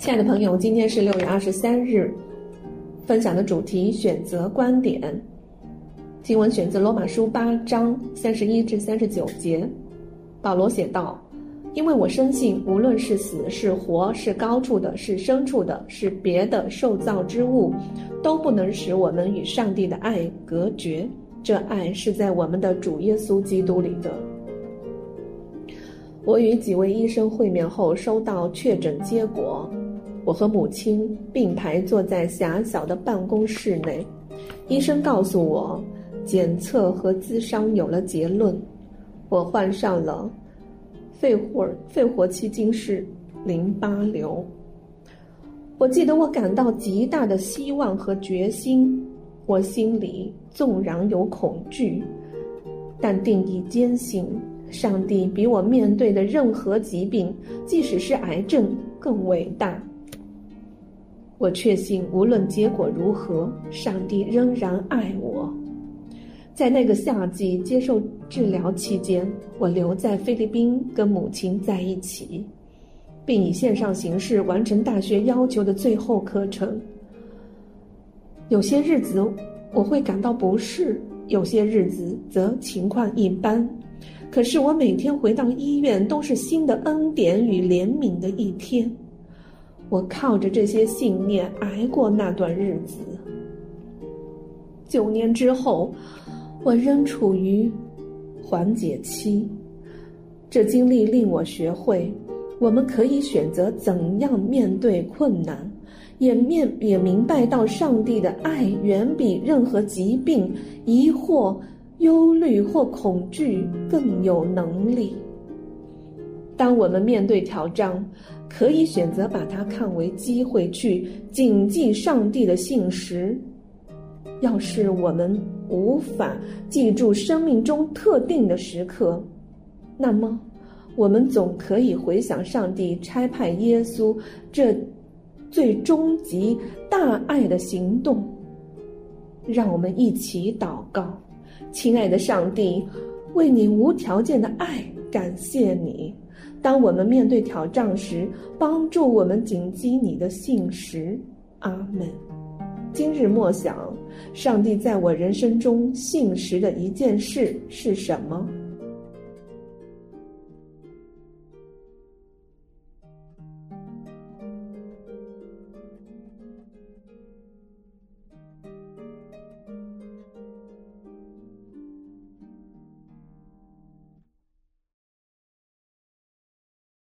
亲爱的朋友，今天是6月23日，分享的主题选择观点。经文选自罗马书8章31至39节。保罗写道：因为我深信，无论是死是活，是高处的，是深处的，是别的受造之物，都不能使我们与上帝的爱隔绝。这爱是在我们的主耶稣基督里的。我与几位医生会面后，收到确诊结果。我和母亲并排坐在狭小的办公室内，医生告诉我，检测和咨商有了结论，我患上了肺活期金氏淋巴瘤。我记得我感到极大的希望和决心，我心里纵然有恐惧，但定义坚信，上帝比我面对的任何疾病，即使是癌症，更伟大。我确信，无论结果如何，上帝仍然爱我。在那个夏季接受治疗期间，我留在菲律宾跟母亲在一起，并以线上形式完成大学要求的最后课程。有些日子我会感到不适，有些日子则情况一般。可是我每天回到医院都是新的恩典与怜悯的一天。我靠着这些信念挨过那段日子。9年之后，我仍处于缓解期。这经历令我学会，我们可以选择怎样面对困难，也明白到上帝的爱远比任何疾病、疑惑、忧虑或恐惧更有能力。当我们面对挑战，可以选择把它看为机会，去谨记上帝的信实。要是我们无法记住生命中特定的时刻，那么我们总可以回想上帝差派耶稣这最终极大爱的行动。让我们一起祷告。亲爱的上帝，为你无条件的爱感谢你。当我们面对挑战时，帮助我们谨记你的信实。阿们。今日默想，上帝在我人生中信实的一件事是什么？